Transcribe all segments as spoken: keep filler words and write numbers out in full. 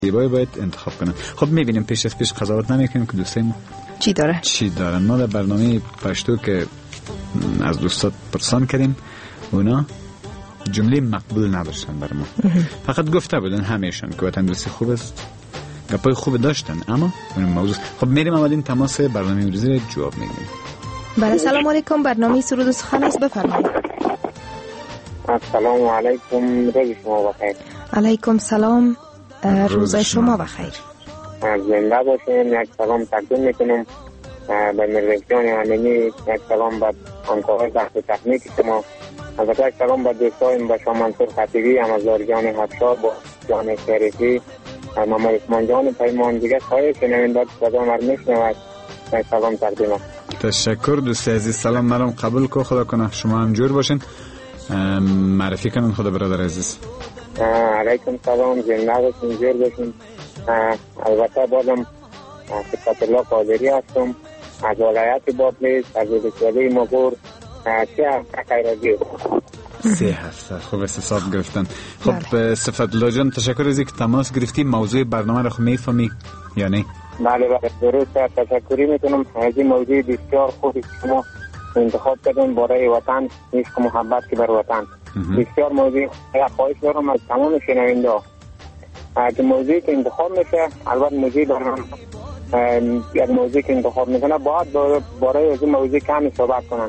زیبایی باید انتخاب کنن. خب میبینیم پیش از پیش قضاوت نمیکنیم که دوستای ما چی داره چی دارن. ما در برنامه پشتو که از دوستات پرسان کردیم اونا جمله مقبول نداشتن برای ما. فقط گفته بودن همیشون که وطن دوستی خوب است، گپای خوب داشتن، اما اون موضوع. خب میریم اولین تماس برنامه امروزی رو جواب میگیریم. بله سلام علیکم، برنامه سرود و سخن است، بفرمایید. السلام علیکم، روز شما بخیر. علیکم سلام، روز شما بخیر. زنده باشین. یک سلام تقدیم میکنم به مردان همینی، یک سلام به همکارای بحث تکنیک شما، البته یک سلام به دوستایم به شما منصور خطیبی، امازار جان حفشار، با جان شریفی، محمد عثمان جان پیمان، دیگه خواهی شنوینده صدا مر میشنود. یک سلام تقدیم. تشکر دوست عزیز، سلام مرم قبول کو، خدا کنه شما هم جور باشین. معرفی کنن خدا برادر عزیز. علیکم سلام، زنده باشین، جور باشین. البته بازم صفت الله قادری هستم از ولایت بادغیس، از ولسوالی مغور. سه هفته خیراتی سه هفته خوب است حساب گرفتن. خب صفت الله جان تشکر از اینکه تماس گرفتی. موضوع برنامه را خب میفهمی یا نه؟ بله بله درست، تشکری میکنم از این موضوع بسیار خوبی شما انتخاب کردن برای وطن، عشق و محبت که بر وطن. بسیار موضوع خواهش دارم از تمام شنونده ها که موضوعی که انتخاب میشه، البته موضوع برنامه یک موضوع که انتخاب میکنه باید برای از این موضوع کمی صحبت کنن.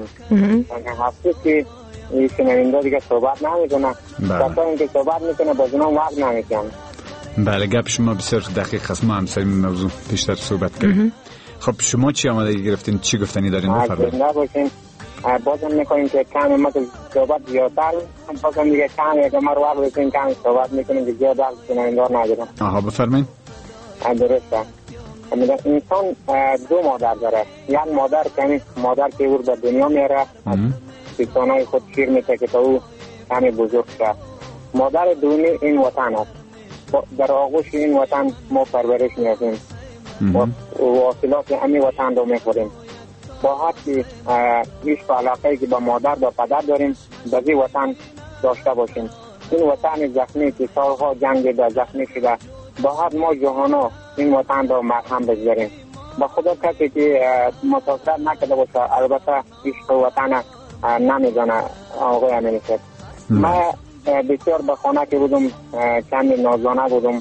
هفته که این شنونده دیگه صحبت نمیکنه، تا اینکه صحبت میکنه باز اونم وقت نمیکنه. بله گپ شما بسیار دقیق است، ما هم سر این موضوع بیشتر صحبت کردیم. خب شما چی آمادگی گرفتین، چی گفتنی دارین بفرمایید؟ نه باشین بازم میکنیم که کمی ما که صحبت زیادتر بازم دیگه کمی که ما رو وقت بسیم کمی صحبت میکنیم که زیاد وقت شنونده ندارم. آها بفرمایید. درسته. انسان دو مادر داره، یک مادر که مادر که او به دنیا میاره از پیشانهای خود شیر میته که تا او کمی بزرگ شد. مادر دونی این وطن است، در آغوش این وطن ما پرورش می‌یابیم و واصلات همین وطن رو میخوریم. با هر که عشق و علاقه‌ای که با مادر و پدر داریم به این وطن داشته باشیم. این وطن زخمی که سالها جنگ در زخمی شده، با هر ما جهانا این وطن رو مرهم بگذاریم. با خدا کسی که متاثر نکرده باشه البته عشق وطن نمیدانه. آقای امینی شد من بسیار به خانه که بودم کمی نازانه بودم،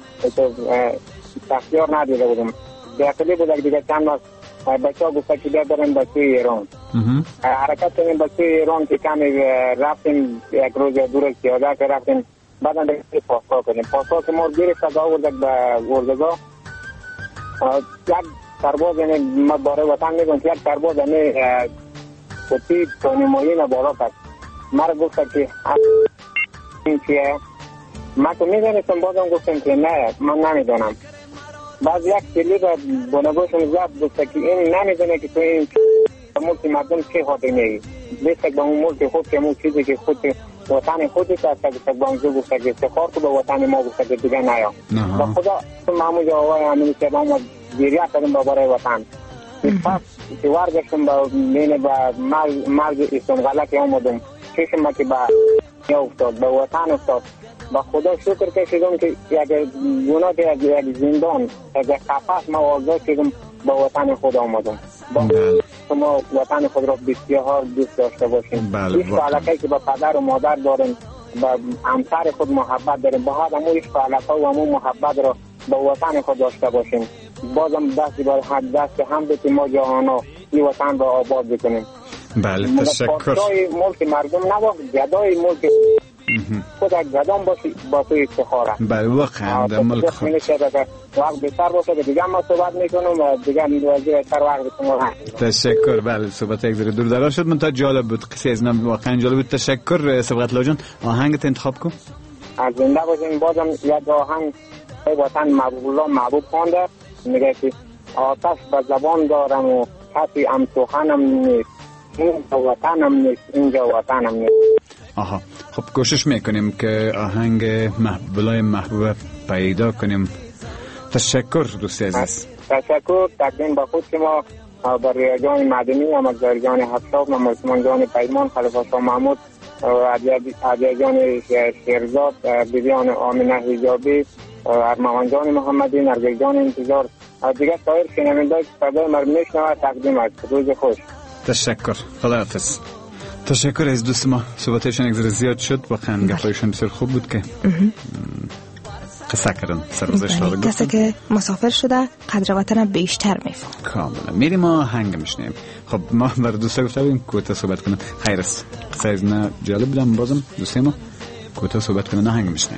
تختیار ندیده بودم، بیاقلی بود دیگه چند وقت بچه ها گفته که بیا بریم به سوی ایران. حرکت کنیم به سوی ایران که کمی رفتیم، یک روز دور سیاده که رفتیم، بعدا به پاسا کنیم. پاسا که ما گیرش تا آوردک به گردگاه، یک سرباز یعنی ما باره وطن میگم که یک سرباز یعنی کتی تانیمایی نبالا کرد. مرا گفت که این چیه؟ من تو میدانستم، بازم گفتم که نه من نمیدانم. بعد یک کلی را بانگوشم زد گفت که این نمیدانه که تو این ملک مردم چه خاطر میگی، بیسته با اون ملک خود که اون چیزی که خود وطن خودی که گفت با اونجا گفت که استخار تو به وطن ما گفت که دیگه نیا. با خدا تو معمول آقای همینی که با ما گریه کردم با برای وطن. پس که ورگشتم با مینه با مرگ اسلام که آمدم، چشم ما که با یا افتاد به وطن افتاد. با خدا شکر کشیدم که یک گناه که یک زندان یک قفس ما آزاد شدم با وطن خود آمدم. با شما وطن خود را بسیار دوست داشته باشیم. عشق و علاقه که با پدر و مادر داریم، با همسر خود محبت داریم، با هر همون عشق و علاقه و همون محبت را با وطن خود داشته باشیم. بازم دستی بر حد دست هم بتیم ما جهانا این وطن را آباد بکنیم. بله تشکر. پادشای ملک مردم نباش، گدای ملک خود یک گدام باشی با تو افتخاره. بله واقعا در ملک خود وقت بسر باشه که دیگه ما صحبت میکنم و دیگه وزیر سر وقت بکنم. تشکر. بله صحبت یک ذره دور دراز شد، من تا جالب بود، قصه از من واقعا جالب بود. تشکر صبغت الله جان. آهنگت انتخاب کن. از زنده باشین. بازم یک آهنگ وطن محبوب الله محبوب خوانده، میگه که آتش به زبان دارم و کسی هم سخنم نیست، اینجا وطنم نیست، اینجا وطنم نیست. آها خب کوشش میکنیم که آهنگ محبوبای محبوب پیدا کنیم. تشکر دوستی عزیز. تشکر. تقدیم به خود که ما بر ریاجان مدنی، اما در جان حساب و مسلمان جان پیمان، خلیفه شاه محمود عدیه جان شیرزاد، بیبیان آمینه حجابی، ارمغان جان محمدی، نرگس جان انتظار، دیگه سایر شنونده‌ای که صدای ما میشنوه تقدیم است. روز خوش. تشکر. خداحافظ. تشکر از دوست ما. صحبتشون یک ذره زیاد شد، واقعا گپایشون بسیار خوب بود که قصه کردن سرگذشت رو. کسی که مسافر شده قدر وطن بیشتر میفهم. کاملا. میریم ما هنگ میشنیم. خب ما بر دوستا گفته بودیم کوتا صحبت کنن. خیر است. سایز نه جالب بودم بازم دوسته ما کوتا صحبت کنن هنگ میشنیم.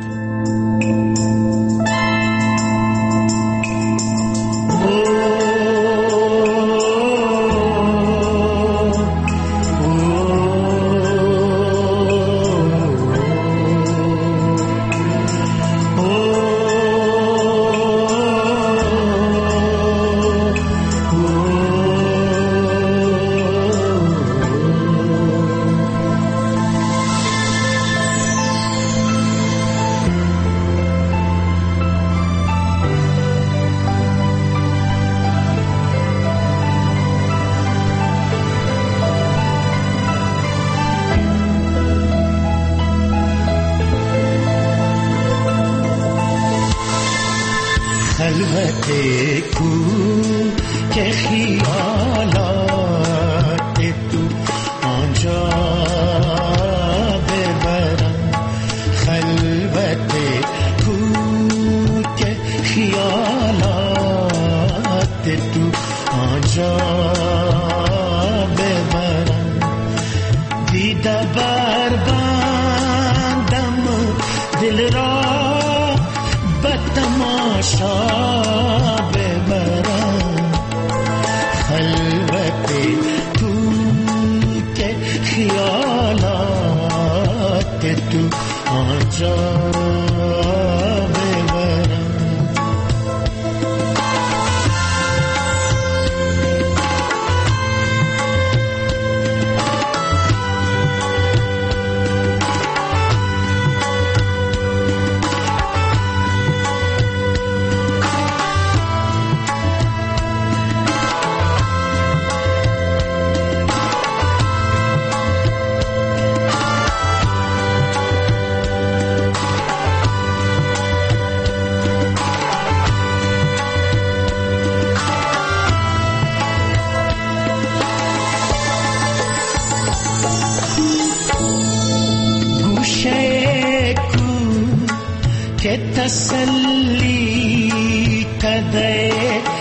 تسلی کده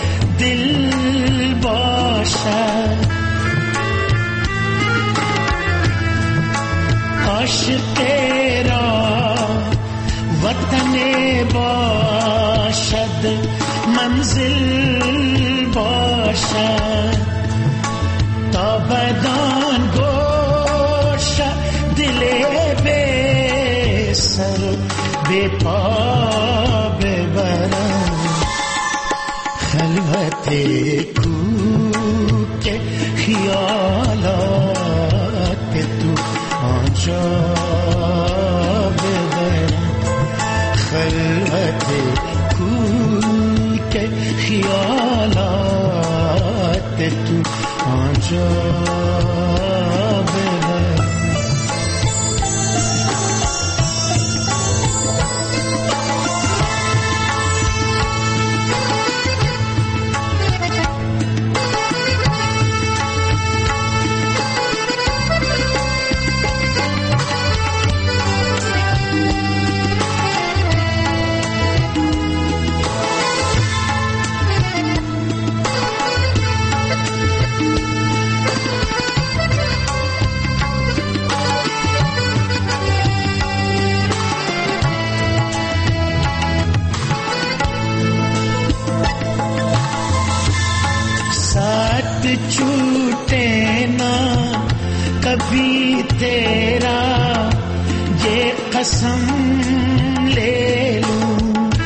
دل باشد عاشق را وطن باشد منزل باشد تا بدان گوش دل به سر به پا ببرم خلوت کو که خیالات تو آنجا ببرم خلوت کو که خیالات تو آنجا ببرم. छूटे ना कभी तेरा ये कसम ले लूं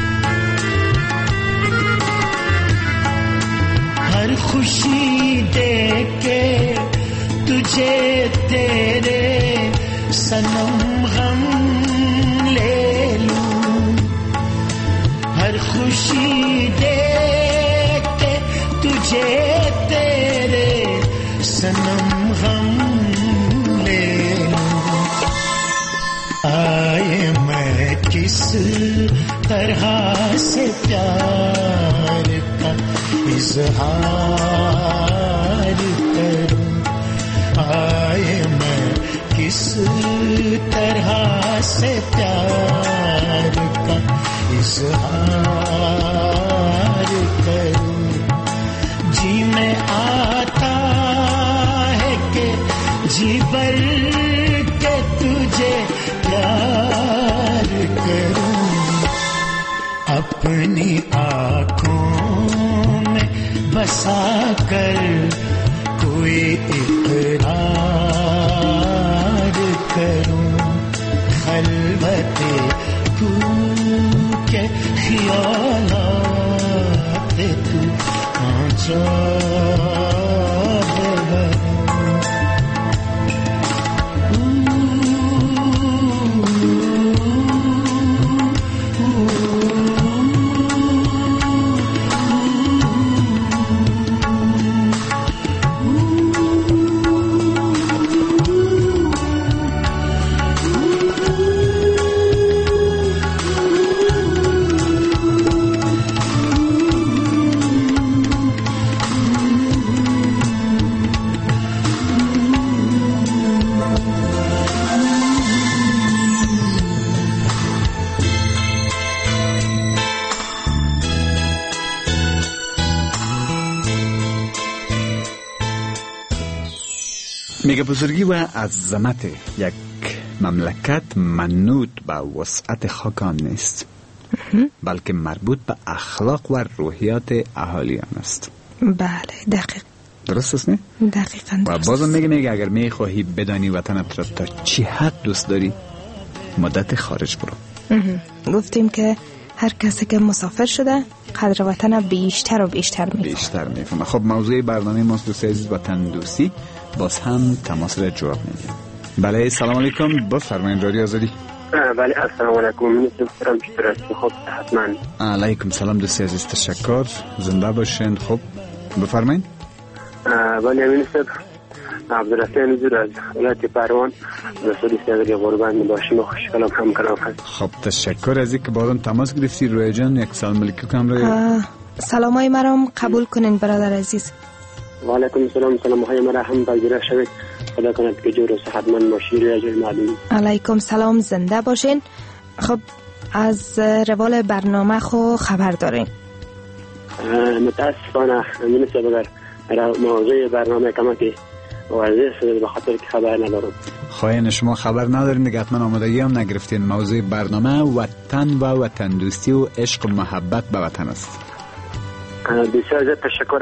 हर खुशी दे के तुझे तेरे सनम गम ले लूं हर खुशी दे के तुझे सनम गम ले लूं किस तरह से प्यार का इजहार करूं, आए मैं किस तरह से प्यार का इजहार करूं। जी में आता है कि जी भर के तुझे प्यार करूं, अपनी आँखों में बसा कर कोई इकरार करूं, खलवते तू के ख्यालात तू आजा میگه بزرگی و عظمت یک مملکت منوط به وسعت خاک آن نیست، بلکه مربوط به اخلاق و روحیات اهالیان است. بله دقیق درست است نه؟ دقیقاً و بازم میگه میگه اگر میخواهی بدانی وطنت را تا چی حد دوست داری، مدت خارج برو. گفتیم که هر کسی که مسافر شده قدر وطن بیشتر و بیشتر میفهمه. بیشتر میفهمه. خب موضوع برنامه ماست دوست عزیز وطن دوستی، باز هم تماس را جواب میدیم. بله سلام علیکم، بفرمایید رادیو آزادی. بله السلام علیکم، من سلام چطور هستی؟ خب حتما. علیکم سلام دوست عزیز، تشکر، زنده باشین. خب بفرمایید. بله امین صاحب، عبدالرحمن زور از ولایت پروان رسولی صدری قربان باشیم و خوشحالم هم کنم هست. خب تشکر از اینکه بازم تماس گرفتی. روی جان یک سلام علیکم کم روی. سلامای مرام قبول کنین برادر عزیز. و علیکم السلام، سلام های مرا هم پذیرا شوید. خدا کند که جور و صحتمند باشید. روی جان معلوم. علیکم سلام، زنده باشین. خب از روال برنامه خو خبر دارین؟ متاسفانه امین صاحب اگر موضوع برنامه کمکی واضح شده به خاطر که خبر ندارم. خواهین شما خبر ندارین دیگه، حتما آمادگی هم نگرفتین. موضوع برنامه وطن و وطن دوستی و عشق و محبت به وطن است. بسیار زیاد تشکر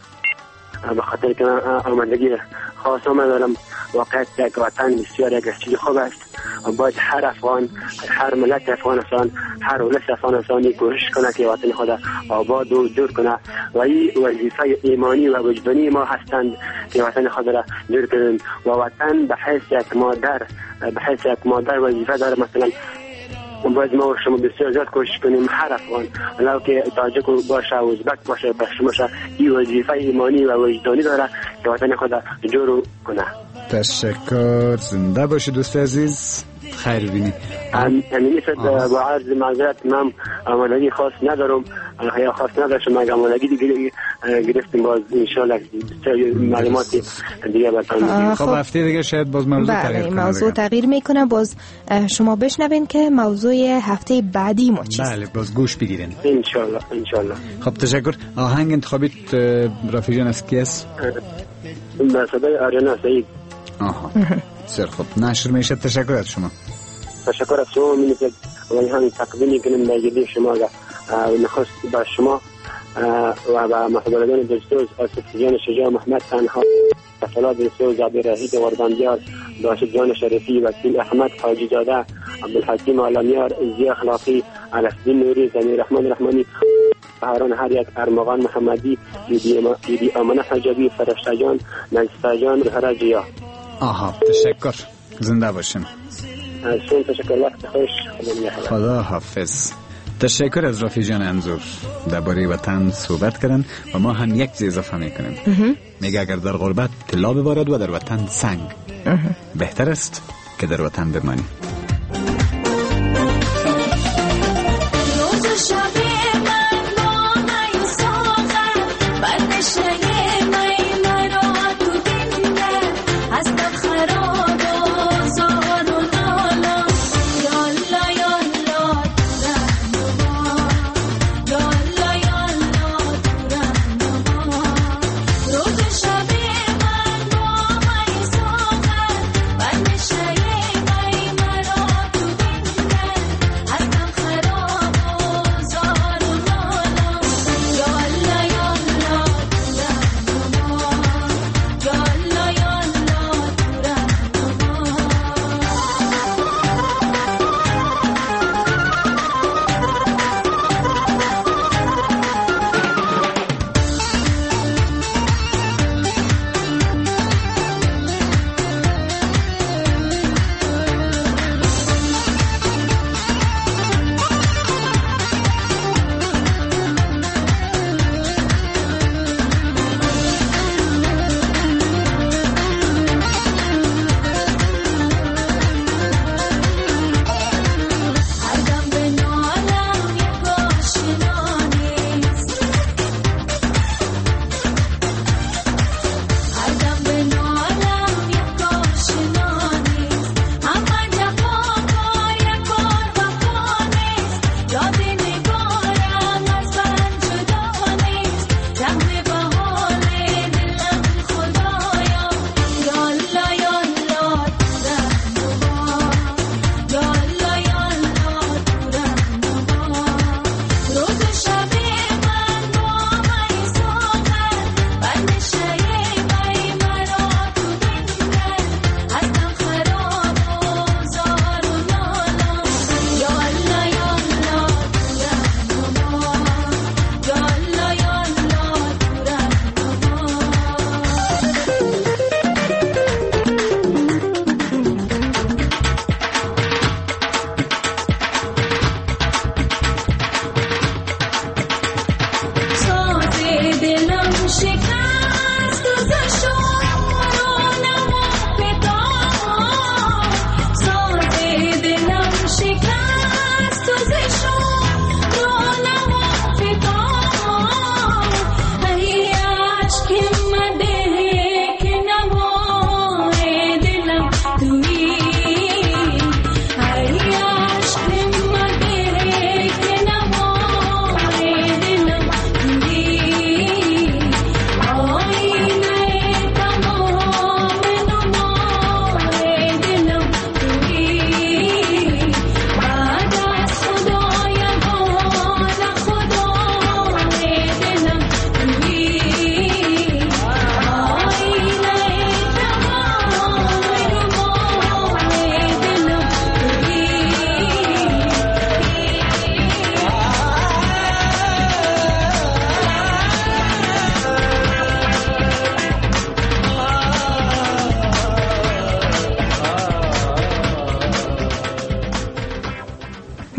به خاطر که آمادگی خاص ما دارم. واقعا یک وطن بسیار یک چیز خوب است. باید هر افغان، هر ملت افغانستان، هر ولس افغانستانی کوشش کنه که وطن خود آباد و جور کنه و این وظیفه ایمانی و وجدانی ما هستند که وطن خود را جور کنیم. و وطن به حیث یک مادر، به حیث یک مادر وظیفه داره. مثلا باید ما و شما بسیار زیاد کوشش کنیم، هر افغان ولو که تاجک باشه، ازبک باشه، پشتو باشه، این وظیفه ایمانی و وجدانی داره که وطن خود جور کنه. تشکر، زنده باشی دوست عزیز، خیر بینی. امینی شد با عرض معذرت من آمادگی خاص ندارم، یا خاص نداشتم، اگر آمادگی دیگه گرفتیم باز انشالله معلوماتی دیگه بتانیم. خب هفته دیگه شاید باز موضوع تغییر کنه. موضوع تغییر میکنه، باز شما بشنوین که موضوع هفته بعدی ما چیست. بله باز گوش بگیرین انشالله انشالله. خب تشکر. آهنگ انتخابیت رفیق جان از کی است؟ به صدای آریانا سعید. آها سر خب نشر میشه. تشکر از شما. تشکر از شما. من که ولی هم تقدیم کنم به جدی شما و نخست با شما و با محبوبان دستوز آصف جان شجاع، محمد تنها، فلاد دستوز، عبد الرحید ورداندیار، داشت جان شریفی، وکیل احمد حاجی زاده، عبدالحکیم عالمیار، ضیا اخلاقی، علفدین نوری، زمیر رحمان رحمانی، هارون هر یک، ارمغان محمدی، بیبی آمنه حجابی، فرشته جان، نجفه جان، هرجیا. آها تشکر، زنده باشین. شون تشکر، وقت خوش، خدا حافظ. تشکر از رفیق جان انظور درباره وطن صحبت کردن و ما هم یک چیز اضافه میکنیم. میگه اگر در غربت طلا ببارد و در وطن سنگ، بهتر است که در وطن بمانی.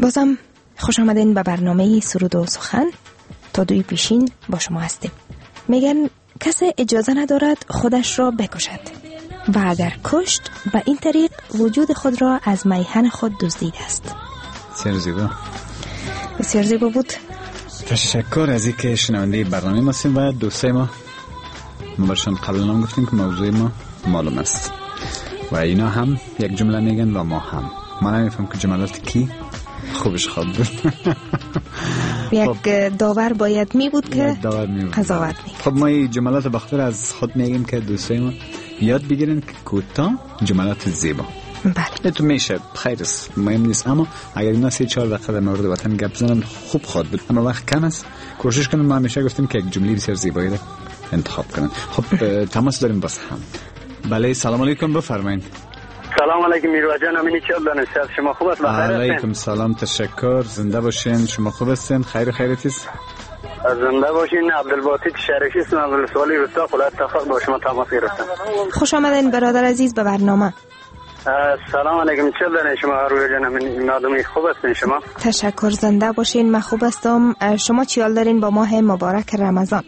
بازم خوش آمدین به برنامه سرود و سخن. تا دوی پیشین با شما هستیم. میگن کسی اجازه ندارد خودش را بکشد و اگر کشت به این طریق وجود خود را از میهن خود دزدیده است. بسیار زیبا، بسیار زیبا بود. تشکر از اینکه شنونده برنامه ما هستیم و دوستای ما ما برشان قبلا هم گفتیم که موضوع ما معلوم است و اینا هم یک جمله میگن و ما هم. ما نمیفهم که جملات کی خوبش خواب بود. یک داور باید می بود که قضاوت می. خب ما این جملات بخاطر از خود میگیم که دوستای ما یاد بگیرن که کوتاه جملات زیبا. بله. تو میشه خیر است، مهم نیست، اما اگر اینا سه چهار دقیقه در مورد وطن گپ بزنن خوب خواد بود، اما وقت کم است. کوشش کنیم. ما همیشه گفتیم که یک جمله بسیار زیبایی رو انتخاب کنن. خب تماس داریم باز هم. بله سلام علیکم، بفرمایید. سلام علیکم میروا جان، امینی چه دانش شما خوب است؟ بخیر هستین؟ علیکم سلام، تشکر، زنده باشین. شما خوب هستین؟ خیر خیرت است؟ زنده باشین. عبدالباسط شریفی هستم، ولسوالی روستا ولایت تخار با شما تماس گرفتم. خوش آمدین برادر عزیز به برنامه. سلام علیکم، چه دانش شما روی جان، امینی مادامی خوب هستین شما؟ تشکر، زنده باشین. من خوب هستم. شما چی حال دارین با ماه مبارک رمضان؟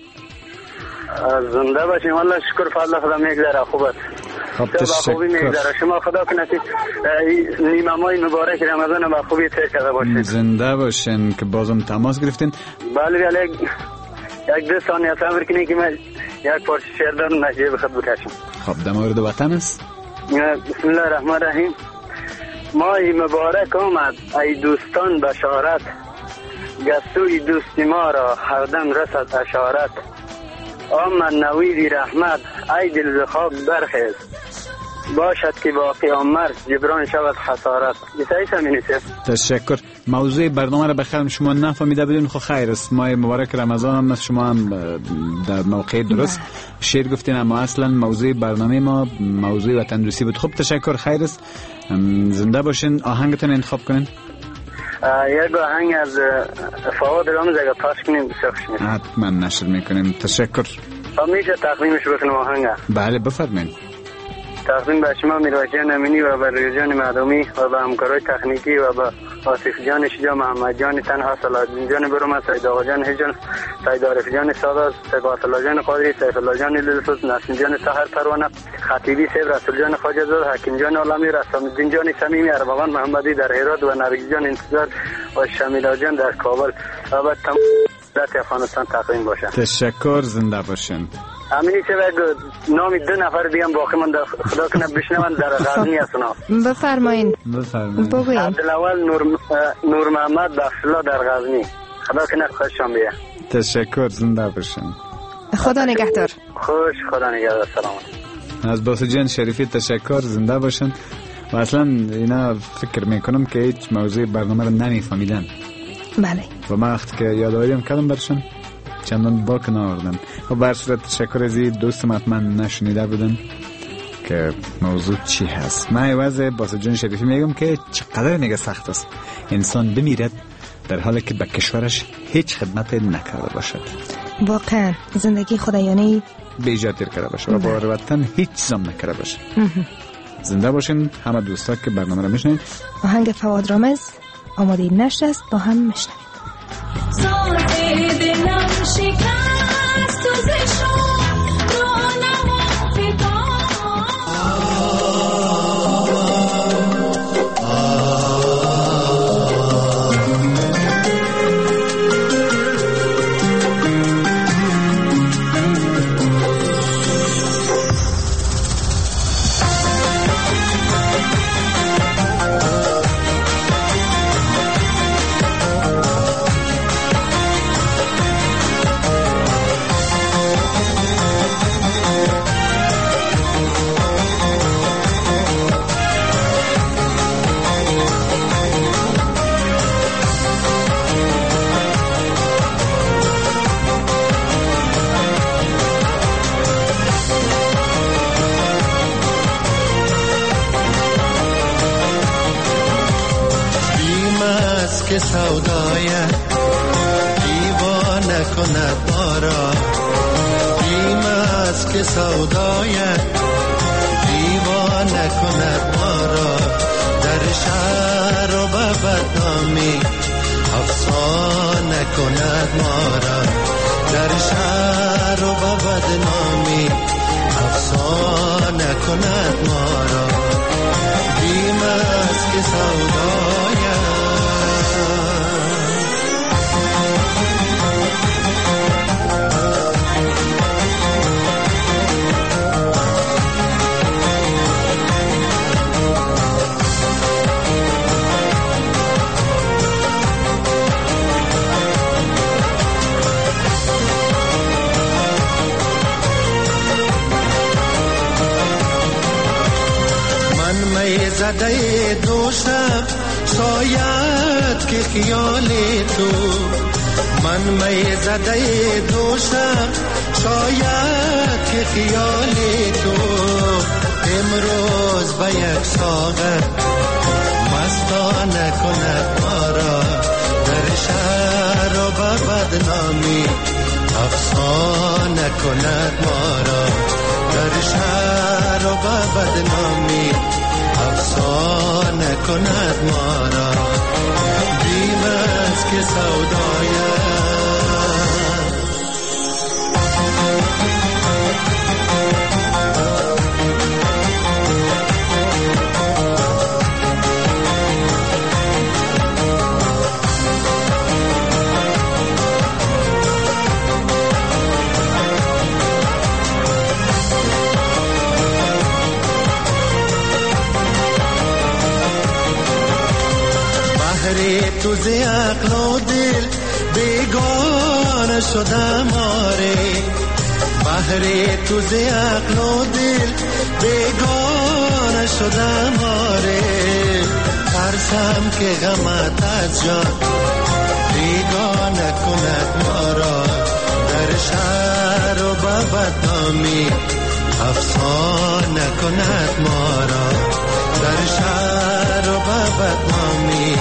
زنده باشین. والله شکر فضل خدا میگذره، خوب است. خب تشکر. شما خدا کنه نیمه ماه مبارک رمضان با خوبی تیر کرده باشین. زنده باشین که بازم تماس گرفتین. بله بله، یک دو ثانیه صبر کنید که من یک پارچه شعر دارم نجیب خود بکشم. خب در مورد وطن است؟ بسم الله الرحمن الرحیم. ماه مبارک آمد ای دوستان بشارت، گستوی دوستی ما را هر دم رسد اشارت. آمد نویدی رحمت ای دل ز خواب برخیز، باشد که با قیامت جبران شود خسارت. بسیاری سمینیسه. تشکر. موضوع برنامه را بخیر شما نفهمیده بدون خو خیر است. ماه مبارک رمضان هم شما هم در موقع درست شعر گفتین، اما اصلا موضوع برنامه ما موضوع وطن دوستی بود. خب تشکر، خیر است. زنده باشین. آهنگتون انتخاب کنین. یک آهنگ از فواد رامز اگر پاس کنیم بسیار خوش میشه. حتما نشر میکنیم. تشکر. میشه تقدیمش بکنم آهنگ؟ بله بفرمایید. تقدیم به شما میروا جان امینی و به روی جان معدومی و به همکارای تکنیکی و به آصف جان شجاع، محمد جان تنها، صلاح‌الدین جان برما، سید آقا جان هجان، سید عارف جان سادات، سیبات الله جان قادری، سیف الله جان دلسوز، نسیم جان سحر پروانه، خطیبی سیب رسول جان خواجه زاد، حکیم جان عالمی، رسام الدین جان صمیمی، ارمغان محمدی در هرات و نرگس جان انتظار و شمیلا جان در کابل و به تمام ملت افغانستان تقدیم باشه. تشکر، زنده باشین. امینی چه بگو نامی دو نفر دیگه هم باقی من خدا کنه بشنون در غزنی هستن. بفرمایین. بفرمایین. بگوین. عبدالاول نور نور محمد بخشلا در غزنی. خدا کنه خوششان بیه. تشکر، زنده باشین. خدا نگهدار. خوش، خدا نگهدار. سلام. از باسط جان شریفی تشکر، زنده باشین. و اصلا اینا فکر میکنم که هیچ موضوع برنامه رو نمیفهمیدن. بله. و من وقتی که یادآوریم کردم برشون چندان باک نآوردن. و بر صورت تشکر از این دوستم حتما نشنیده بودن که موضوع چی هست. من عوض باسط جان شریفی میگم که چقدر میگه سخت است انسان بمیرد در حالی که به کشورش هیچ خدمت نکرده باشد. واقعا زندگی خدایانه بیجا تیر کرده باشه و با وطن هیچ چیزام نکرده باشه. زنده باشین همه دوستا که برنامه رو میشنید. آهنگ فواد رامز آماده نشت است، با هم میشنویم. که سودایت دیوانه کند ما را، بیم است که سودایت دیوانه کند ما را، در شهر و بدنامی افسانه کند ما را در شهر و به بدنامی افسانه کند ما را بیم است که سودایم زده دوشم شاید که خیال تو من می زده دوشم شاید که خیال تو امروز به یک ساغر مستانه کند ما را در شهر و به بدنامی افسانه کند ما را در شهر و به بدنامی افسانه کند ما را بیم است که سودایم تو ز عقل و دل بیگانه شدم آره بهر تو ز عقل و دل بیگانه شدم آره ترسم که غمت از جان بیگانه کند ما را در شهر و به بدنامی افسانه کند ما را در شهر و به بدنامی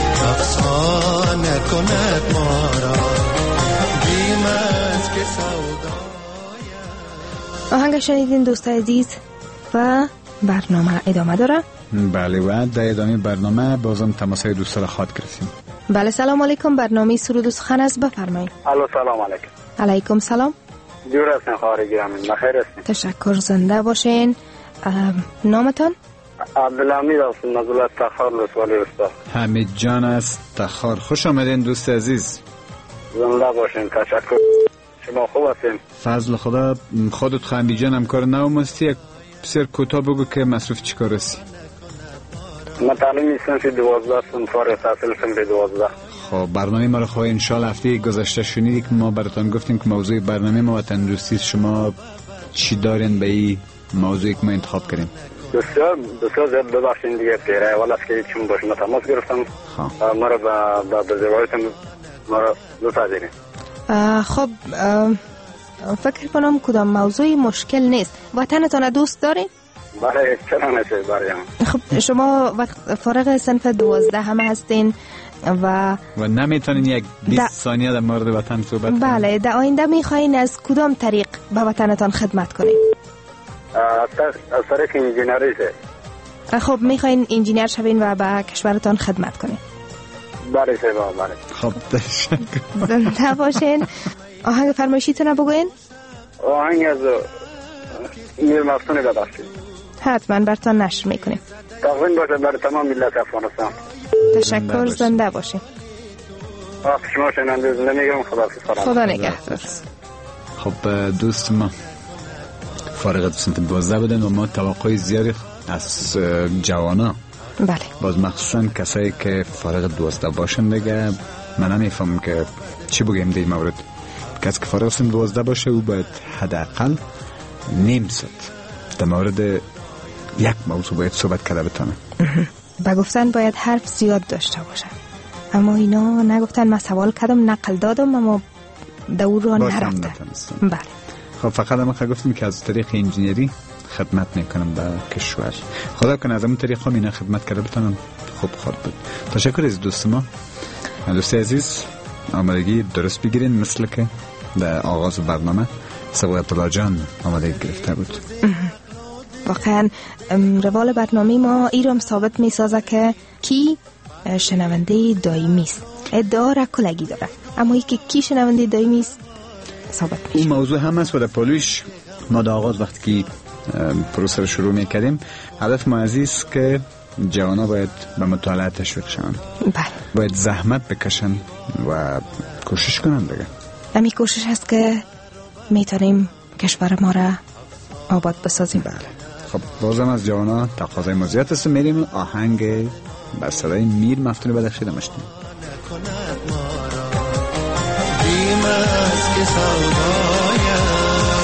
افسانه کند ما را بیم است که سودایم. آهنگ شنیدین دوستای عزیز و برنامه ادامه داره. بله و در ادامه برنامه بازم تماسای دوستا را خواد گرفتیم. بله سلام علیکم، برنامه سرود و سخن است، بفرمایید. الو سلام علیکم. علیکم سلام. جور هستین خواهر گرامی؟ بخیر هستین؟ تشکر، زنده باشین. نامتان؟ عبدالحمید هستم از ولایت تخار ولسوالی استاد. حمید جان است تخار. خوش آمدین دوست عزیز. زنده باشین. تشکر. شما خوب هستین؟ فضل خدا. خودت حمید جان همکار نومستی یک بسیار کوتاه بگو که مصروف چیکار هستی؟ من تعلیمی صنف دوازده هستم، فارغ التحصیل صنف دوازده. خب برنامه ما رو خواهی انشالله هفته گذشته شنیدی که ما براتون گفتیم که موضوع برنامه ما و تندرستی شما چی دارین به این موضوعی که ما انتخاب کردیم؟ بسیار بسیار زیاد ببخشین دیگه پیره اول است که چون باش تماس گرفتم ما رو به بزرگوارتم ما رو لطف دارین. خب فکر کنم کدام موضوعی مشکل نیست. وطنتان دوست دارین؟ بله چرا نشه برایم. خب شما وقت فارغ صنف دوازده همه هستین و و نمیتونین یک بیست ثانیه در مورد وطن صحبت کنین؟ بله در آینده میخواین از کدام طریق به وطنتان خدمت کنین؟ از طریق انجینری شه. خب میخواین انجینیر شوین و به کشورتان خدمت کنین؟ بله شبا بله. خب تشکر. زنده باشین. آهنگ فرمایشیتون بگوین؟ آهنگ از میر مفتونی ببخشید. حتما برتان نشر میکنیم. تقویم باشه برای تمام ملت افغانستان. تشکر، زنده باشین. وقت شما شننده زنده میگم. خدا حافظ. خدا نگهدار. خب دوست ما فارغ از سنت دوازده بودن و ما توقع زیادی از جوانا بله باز مخصوصا کسایی که فارغ دوازده باشن دیگه من نمیفهمم که چی بگیم در مورد. کسی که فارغ سن دوازده باشه او باید حداقل نیم ساعت در مورد یک موضوع باید صحبت کرده بتونه. با گفتن باید حرف زیاد داشته باشن، اما اینا نگفتن. من سوال کردم نقل دادم اما دور رو نرفتن. بله خب فقط ما گفتیم که از طریق انجینری خدمت میکنم به کشور. خدا کنه از اون طریق هم اینا خدمت کرده بتونم خوب خود بود. تشکر از دوست ما. دوست عزیز آمادگی درست بگیرین مثل که در آغاز برنامه سبقت الله جان آمادگی گرفته بود. واقعا روال برنامه ما ایرم ثابت می سازه که کی شنونده دائمی است. ادعا را کلگی داره، اما یکی کی شنونده دائمی است ثابت میشه. این موضوع هم است و در پالوش ما در آغاز وقتی که پروسه رو شروع میکردیم هدف ما عزیز که جوانا باید به مطالعه تشویق شوند. بله. باید زحمت بکشن و کوشش کنن دیگه. همین کوشش هست که میتونیم کشور ما را آباد بسازیم. بله. خب بازم از جوانا تقاضای مزیت است. میریم آهنگ به صدای میر مفتون بدخشی دمشتیم. بیم از که سودایم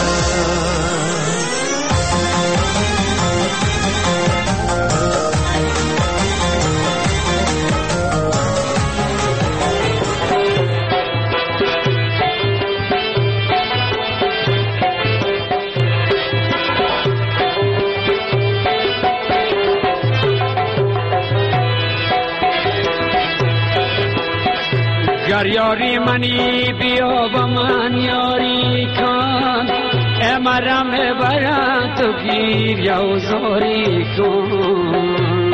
گر یاری منی بیا با من یاری کن، امرم برند تو گیر یا زاری کن.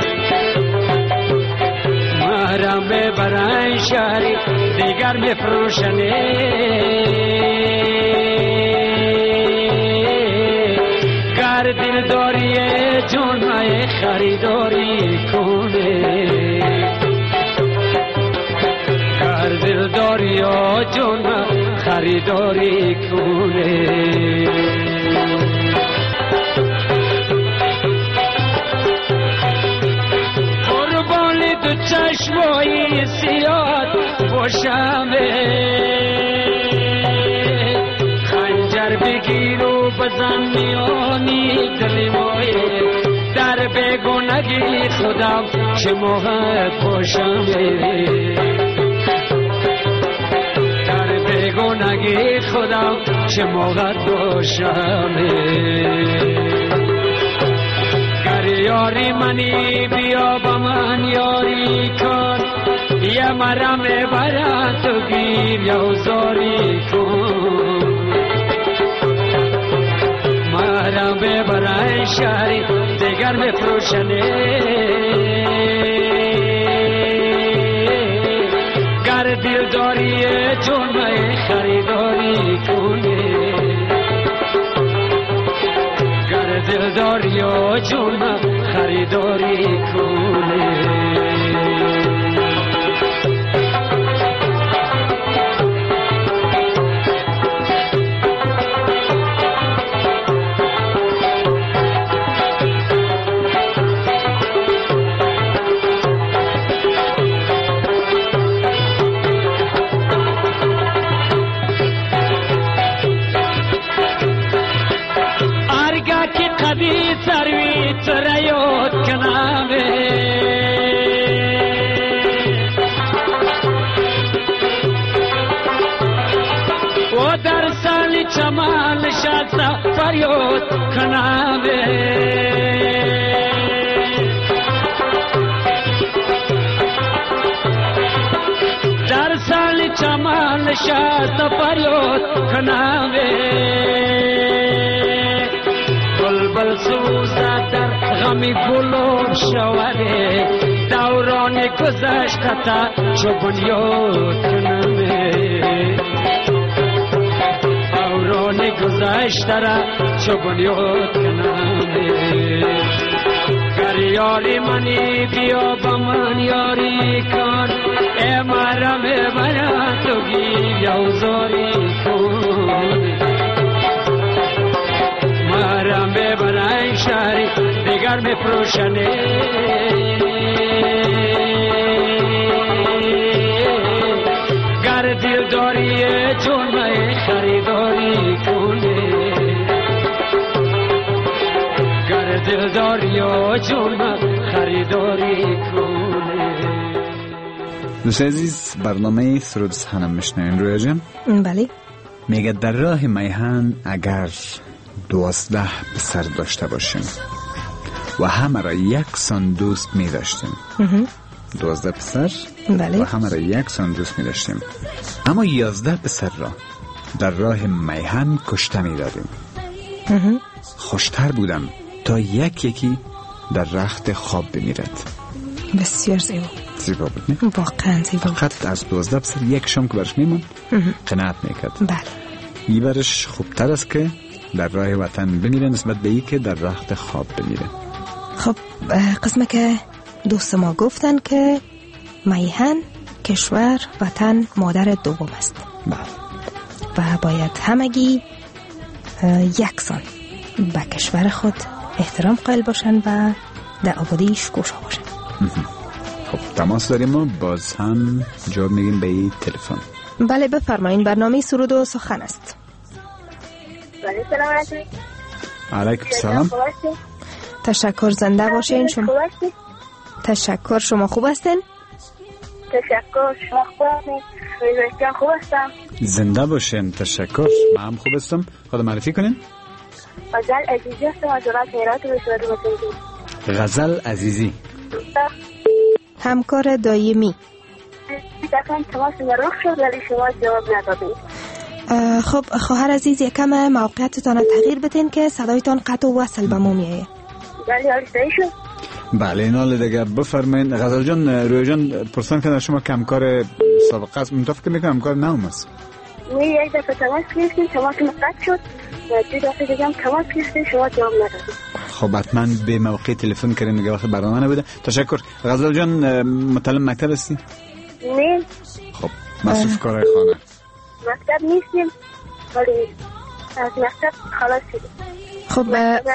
مرم برای شهری دیگر می فروشنه، گر دل داری جون های خریداری کنه. داری و جون خریداری کنه. قربانی تو چشمایی سیاد باشمه، خنجر بگیر و بزن میانی دلی مایه، در بگونگی خودم چه موقع باشمه. گونگی خودم چه موقع باشمه. گر یاری منی بیا با من یاری کن، یه مرم برد تو گیر یا زاری کن. مرم برای شهری دیگر بفروشنه، گر دل داری جون خریداری کنه. گر دل داری جون خریداری کنه. سروی تریاد کنامه، و در سالی چمان شاد فریاد کنامه. در سالی چمان شاد فریاد کنامه. بلبل سوزد در غمی گلوم شوره، دوران گذشته تا چو بنیاد کنمه. دوران گذشته را چو بنیاد کنمه. گر یاری منی بیا با من یاری کن، امرم برد تو گیر یا زاری کن. مرم برای شهری دیگر می فروشنه، گر دل داری جون می خریداری کنه. گر دل داری جون خریداری کنه. دوست عزیز برنامه سرود سخنم میشنوین رویا جان؟ بله. میگه در راه میهن اگر دوازده پسر داشته باشیم و همه را یک سان دوست می داشتیم. دوازده پسر بله. و همه را یک سان دوست می داشتیم، اما یازده پسر را در راه میهن کشته می دادیم. خوشتر بودم تا یک یکی در رخت خواب بمیرد. بسیار زیبا. زیبا بود نه؟ واقعا زیبا بود. فقط از دوازده پسر یک شام که برش میمون قناعت میکرد. بله. این برش خوبتر است که در راه وطن بمیره نسبت به ای که در رخت خواب بمیره. خب قسمه که دوست ما گفتن که میهن کشور وطن مادر دوم است. بله. و باید همگی یکسان به کشور خود احترام قائل باشن و در آبادیش کوشا باشن. خب تماس داریم ما باز هم جواب میگیم به این تلفن. بله بفرمایین، برنامه سرود و سخن است. بله سلام علیکم. علیکم سلام. تشکر، زنده باشین. شما تشکر، شما خوب هستین؟ تشکر، شما خوب هستین؟ روزشان خوب هستم. زنده باشین. تشکر، من هم خوب هستم. خود معرفی کنین. غزل عزیزی هستم از ولایت هرات بسیار متشکرم. غزل عزیزی همکار دایمی. دفعه تماس مرخ شد ولی شما جواب ندادید. خب خواهر عزیز یکم موقعیتتان تغییر بدین که صدایتان قطع و وصل به ما میایه. بله حالی صحیح شد. بله این حال دیگه بفرمایید. غزل جان، روی جان پرسان که شما کمکار سابقه است، منتفق که میکنم کار نام است. نه یک دفعه تماس گرفتیم، تماس قطع شد و دو دفعه دیگه هم تماس گرفتیم، شما جواب ندادید. خب حتما به موقع تلفن کردین دیگه، وقت برنامه نبوده. تشکر. غزل جان متعلم مکتب هستی؟ نه. خب مصروف کارهای خانه؟ مکتب نیستیم ولی از مکتب خلاص شدیم. خب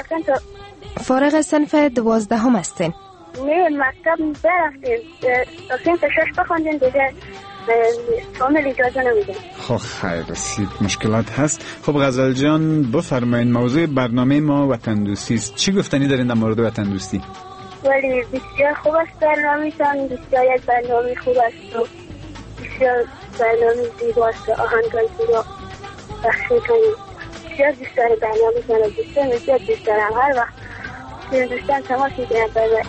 فارغ صنف دوازده هم هستین؟ نه مکتب برفتیم صنف شش بخوندیم دیگه کامل اجازه نمیدیم. خب خیر رسید، مشکلات هست. خب غزل جان بفرمایید، موضوع برنامه ما وطن دوستی است. چی گفتنی دارین در مورد وطن دوستی؟ ولی بسیار خوب است برنامه‌تان، بسیار یک برنامه خوب است و بسیار برنامه زیباست و آهنگای زیبا بخش میکنیم. بسیار دوست داره برنامه‌تان و بسیار بسیار دوست دارم. هر وقت که دوستان تماس میگیرن که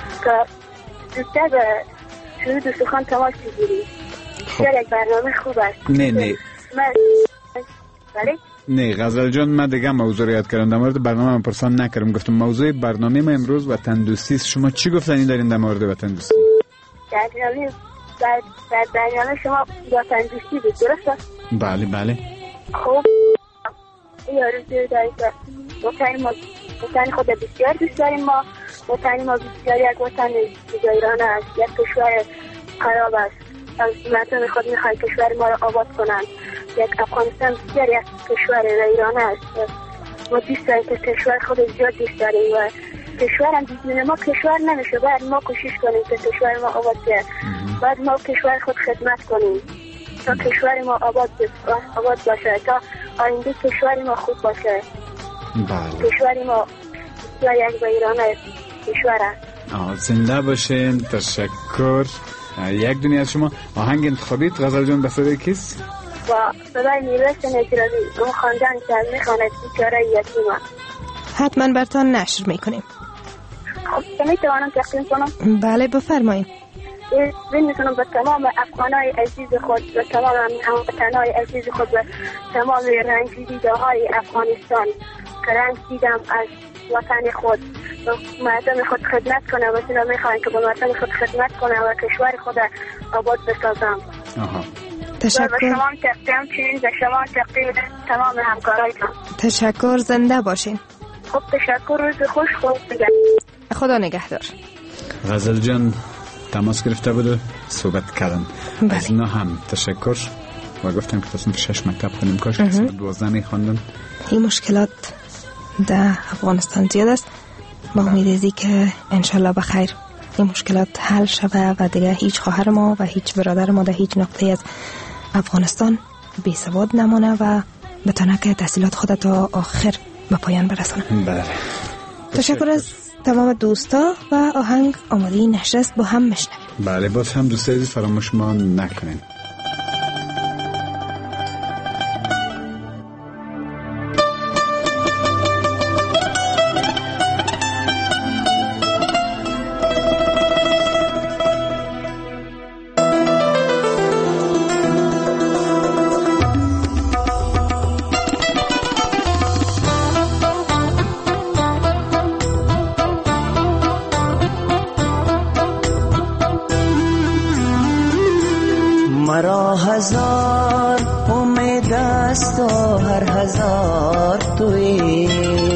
دوستان به سرود و سخن تماس میگیریم. بسیار یک برنامه خوب است. نه نه من بله؟ نه غزل جان، من دیگه موضوع رو یاد کردم. در مورد برنامه من پرسان نکردم. گفتم موضوع برنامه ما امروز وطن دوستی است. شما چی گفتنی دارین در مورد وطن دوستی؟ در برنامه در, در برنامه شما وطن دوستی بود، درست است؟ بله بله. خب این آرزو دارید که وطن ما وطن خود بسیار دوست داریم. ما وطن ما بسیار یک وطن ایران است، یک کشور خراب است. از مردم خود میخواد کشور ما را آباد کنند. یک افغانستان بسیار یک کشور ایران است. ما دوست داریم که کشور خود زیاد دوست داریم و کشور هم بدون ما کشور نمیشه. باید ما کوشش کنیم که کشور ما آباد شه. باید ما کشور خود خدمت کنیم تا کشور ما آباد آباد باشه، تا آینده کشور ما خوب باشه. بله. کشور ما بسیار یک ایران کشور است. زنده باشین. تشکر. یک دنیا از شما. آهنگ انتخابیت غزل جان به صدای کیست؟ با صدای نیروست نجرابی. اون خواندن که از میخواند بیچاره یتیمان. حتما برتان نشر میکنیم. خب میتوانم تقدیم کنم؟ بله بفرمایید. این میتونم به تمام افغانای عزیز خود، به تمام هموطنای عزیز خود، به تمام رنجیده های افغانستان که رنج دیدم از وطن خود مردم خود خدمت کنم و سنا میخواهیم که به وطن خود خدمت کنم و کشور خود آباد بسازم. آها. تشکر. و شما تقدیم چنین و شما تقدیم تمام همکارایتان. تشکر، زنده باشین. خب تشکر، روز خوش. خوب بگم. خدا نگهدار. غزل جان تماس گرفته بود و صحبت کردن. بله. از اینا هم تشکر و گفتم که تصمیم شش مکتب خونیم کاش تصمیم دوازده میخواندن. این مشکلات در افغانستان زیاد است. با امید ازی که انشالله بخیر این مشکلات حل شوه و دیگه هیچ خواهر ما و هیچ برادر ما در هیچ نقطه از افغانستان بی سواد نمانه و بتونه که تحصیلات خود تا آخر به پایان برسونه. بله. تشکر از تمام دوستا و آهنگ آماده نشست با هم میشنویم. بله باز هم دوستای عزیز فراموش ما نکنین. دست و هر هزار توی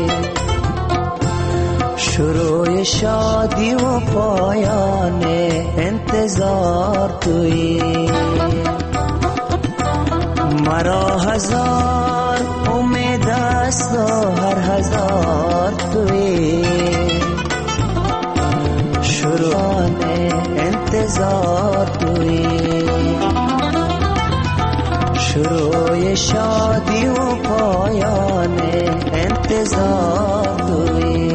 شروع شادی و پایان انتظار توی مرا هزار امید است و هر هزار توی شروع انتظار توی شروع شادی و پایان انتظار توی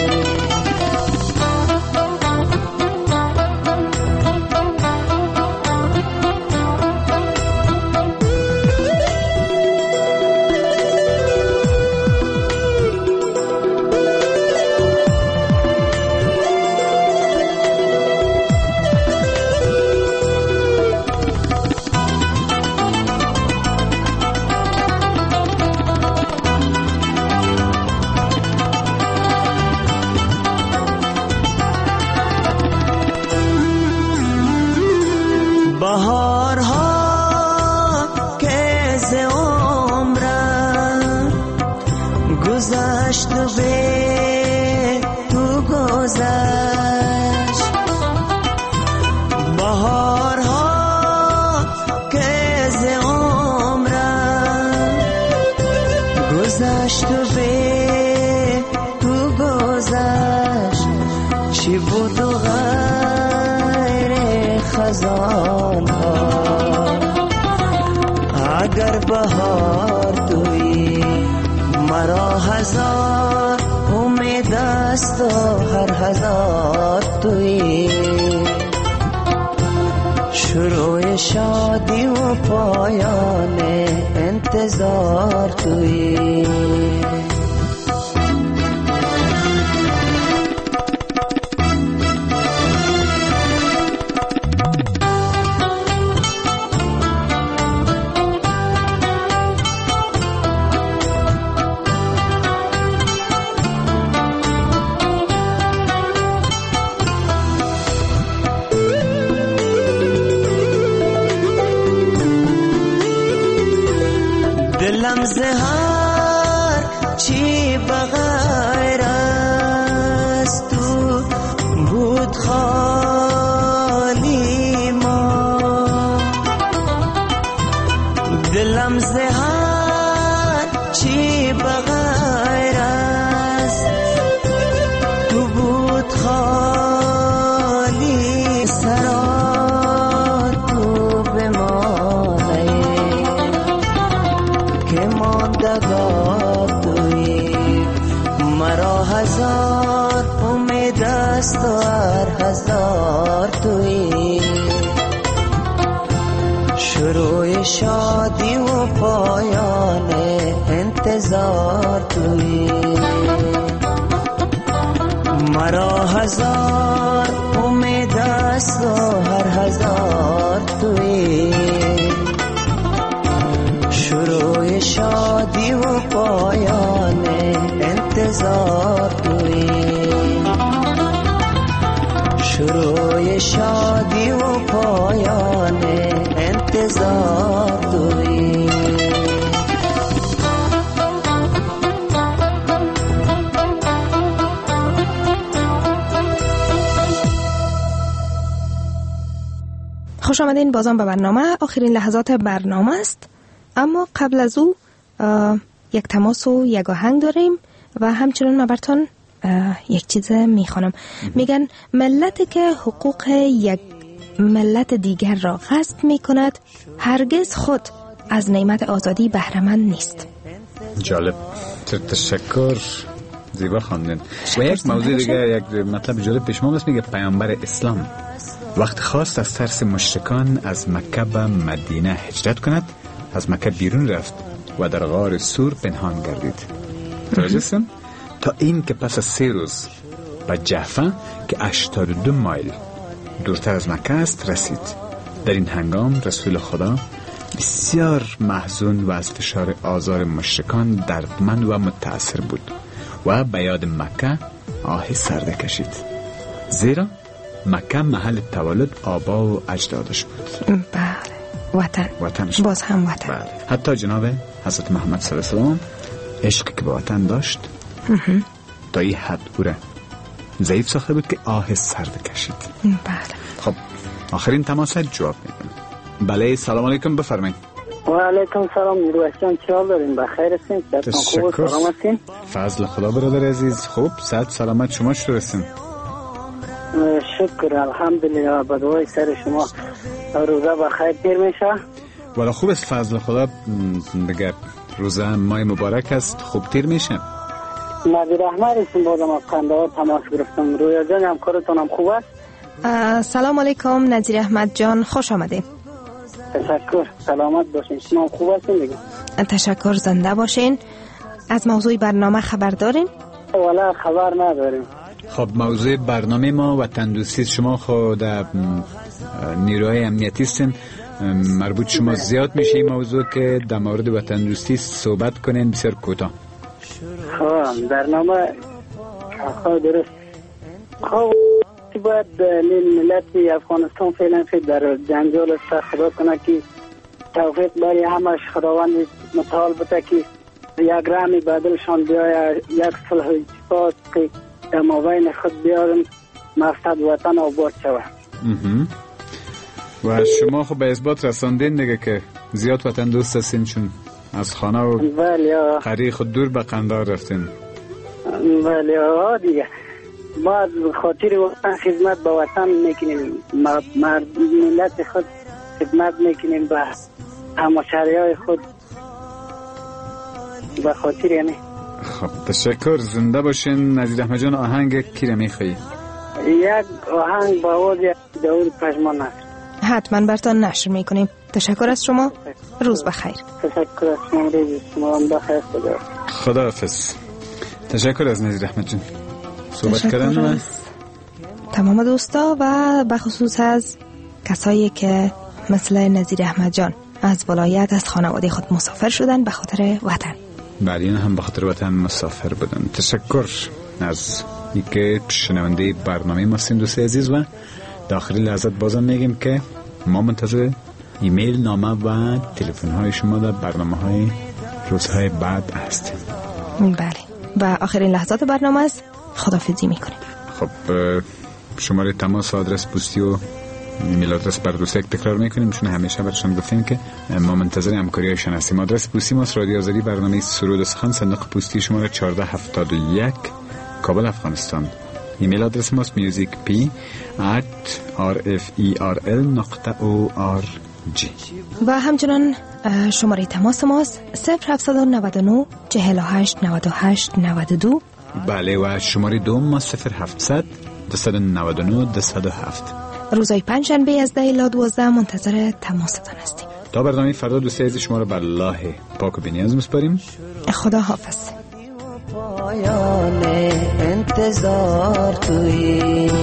اگر بهار توی مرا هزار امید است و هر هزار توی شروع شادی و پایان انتظار توی زهر چی بغیر از تو بود خالی ما دلم زهر چی بغیر از تو بود خالی سرا تو بمانه که ماندگار توی مرا هزار امید است و هر هزار توی شروع شادی و پایان انتظار توی مرا هزار امید است و هر هزار توی شروع شادی و پایان انتظار توی شروع شادی و پایان انتظار توی خوش آمدین بازم به برنامه. آخرین لحظات برنامه است، اما قبل از او یک تماس و یک آهنگ داریم و همچنان من براتون یک چیز میخوانم. میگن ملتی که حقوق یک ملت دیگر را غصب میکند هرگز خود از نعمت آزادی بهره‌مند نیست. جالب، تشکر، زیبا خواندن. و یک موضوع دیگه، یک مطلب جالب پیش ما میگه پیامبر اسلام وقت خواست از ترس مشرکان از مکه به مدینه هجرت کند، از مکه بیرون رفت و در غار سور پنهان گردید. توجه تا این که پس از سه روز به جعفه که هشتاد و دو مایل دورتر از مکه است رسید. در این هنگام رسول خدا بسیار محزون و از فشار آزار مشرکان دردمند و متأثر بود و به یاد مکه آه سرده کشید، زیرا مکه محل تولد آبا و اجدادش بود. بله. وطن وطنش باز هم وطن. بله. حتی جناب حضرت محمد صلی الله علیه و سلم عشقی که به وطن داشت تا این حد او را ضعیف ساخته بود که آه سرد کشید. بله. خب آخرین تماس جواب میدم. بله سلام علیکم، بفرمایید. و علیکم سلام میرویسیان، چه حال دارین؟ بخیر هستین؟ تشکر. سلامتین؟ فضل خدا برادر عزیز. خوب صحت سلامت، شما چطور هستین؟ شکر الحمدلله. به دعای سر شما روزه بخیر پیر میشه. والا خوب است فضل خدا. دیگه روزه ماه مبارک است، خوب تیر میشه. نظیر احمد هستیم، بازم از قندهار تماس گرفتم. رویا جان هم کارتون هم خوب است؟ سلام علیکم نظیر احمد جان، خوش آمدید. تشکر، سلامت باشین. شما خوب هستین دیگه؟ تشکر، زنده باشین. از موضوع برنامه خبر دارین؟ والا خبر نداریم. خب موضوع برنامه ما وطن دوستی شما خود نیروهای امنیتی هستین، مربوط شما زیاد میشه این موضوع که در مورد وطن دوستی صحبت کنین. بسیار کوتاه. خب برنامه خب درست. خب باید ملت افغانستان فعلا که در جنجال است، خدا کنه که توفیق برای همش خداوند متعال بده که یک رامی بدلشان بیاید، یک صلح اتفاق که در مابین خود بیارن، مقصد وطن آباد شود. و شما خب به اثبات رساندین دیگه که زیاد وطن دوست هستین، چون از خانه و قریه خود دور به قندهار رفتین. بله ها دیگه، ما خاطر وطن خدمت به وطن میکنیم، مرد ملت خود خدمت میکنیم، به همشهریای خود به خاطر یعنی. خب تشکر، زنده باشین. نظیر احمد جان آهنگ کی را میخوایی؟ یک آهنگ با آواز داود پژمان است. حتما برتان نشر میکنیم. تشکر از شما، روز بخیر. تشکر از شما، روز شما هم بخیر. خدا خدا حافظ. تشکر از نظیر احمد جان صحبت کردن من. تمام دوستا و بخصوص از کسایی که مثل نظیر احمد جان از ولایت از خانواده خود مسافر شدن به خاطر وطن. بله این هم به خاطر وطن مسافر بودن. تشکر از اینکه شنونده برنامه ما هستین دوست عزیز. و داخلی لحظات بازم میگیم که ما منتظر ایمیل، نامه و تلفن های شما در برنامه های روزهای بعد هستیم. بله و آخرین لحظات برنامه است، خداحافظی میکنیم. خب شماره تماس، آدرس پستی و ایمیل آدرس بر دوست یک تکرار میکنیم، چون همیشه برشان گفتیم که ما منتظر همکاری هایشان هستیم. آدرس پستی ما رادیو آزادی، برنامه سرود و سخن، صندوق پستی شماره چهارده هفتاد و یک، کابل افغانستان. ایمیل آدرس ماست music p at rferl نقطه او آر جی. و همچنان شماره تماس ماست صفر هفتصد و نود و نه چهل و هشت نود و هشت نود و دو. بله و شماره دوم ما صفر هفتصد دویست و نود و نه دویست و هفت. روزهای پنج شنبه از ده الی دوازده منتظر تماستان هستیم. تا برنامه فردا دوست عزیز شما رو به الله پاک و بی‌نیاز میسپاریم. خدا حافظ. پایان انتظار تویی،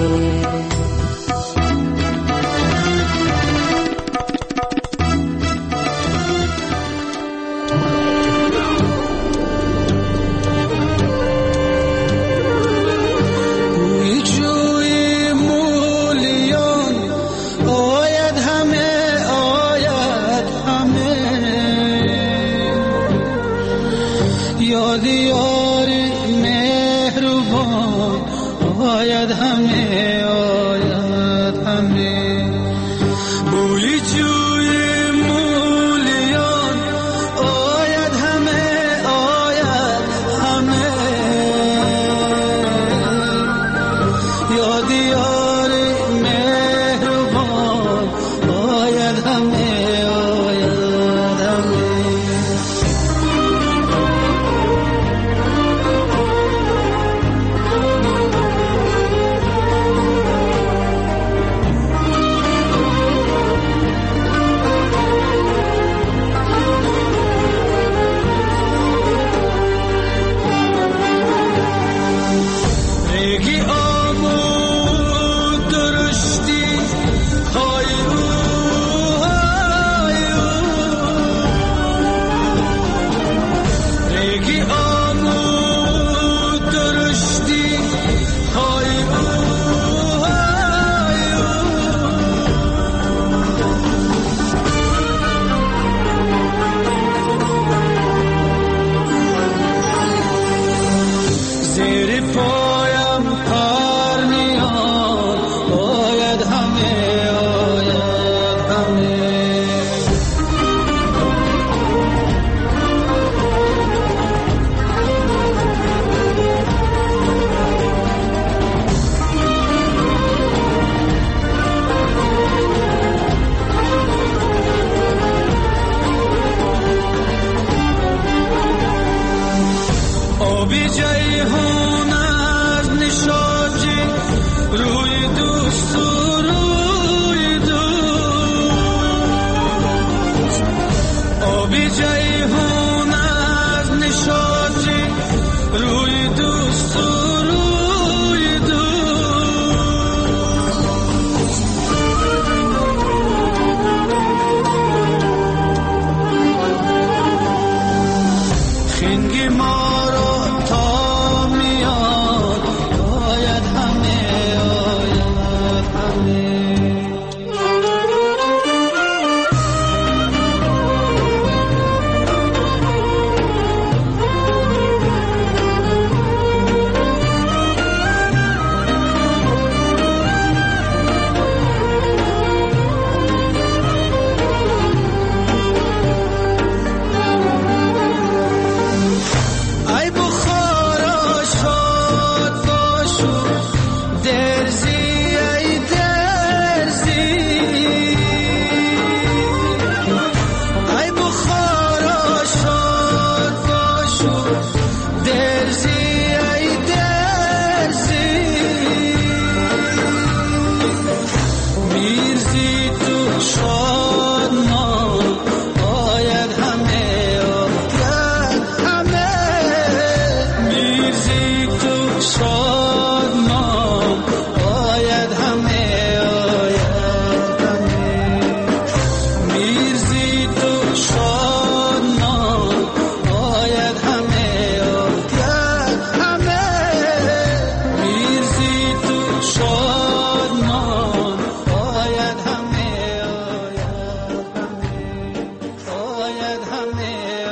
جیهون از نشاجی روی دوست و روی دوست آبی جیهون از نشاجی روی دوست و روی دوست خنگ ما را تا میاد باید همه آید همه ای بخارا شاد باشو درزی ای درزی ای بخارا شاد باشو درزی ای درزی میرزی تو شاد ما باید همه آید همه میرزی تو شاد ما باید همه آید همه میرزی تو شاد ما باید همه آید همه میرزی تو شاد ما باید همه آید همه باید همه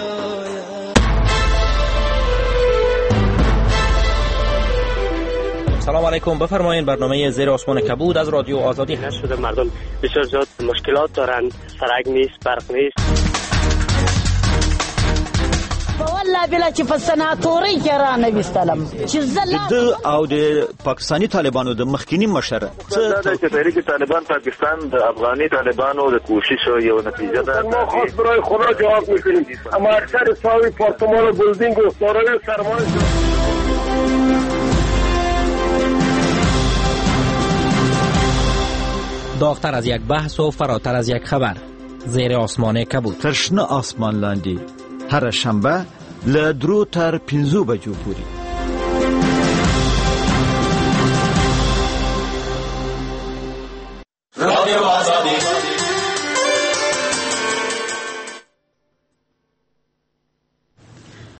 آید سلام علیکم. بفرمایید. برنامه زیر آسمان کبود از رادیو آزادی هست. شده مردم بسیار زیاد مشکلات دارن، سرک نیست، برق نیست. والله بلا چې په سناتوري کې را نه وستلم چې زلا د او د پاکستانی طالبانو د مخکینی مشر دا چې تحریک طالبان پاکستان د افغاني طالبانو د کوشش یو نتیجه ده. ما خاص برای خدا جواب میکنیم، اما اکثر صاحب پارتمان و بلدینگ و دارای سرمایه داغتر از یک بحث و فراتر از یک خبر. زیر آسمان کبود. تر شنه آسمان لاندې هر شنبه له درو تر پنځو بجو پورې.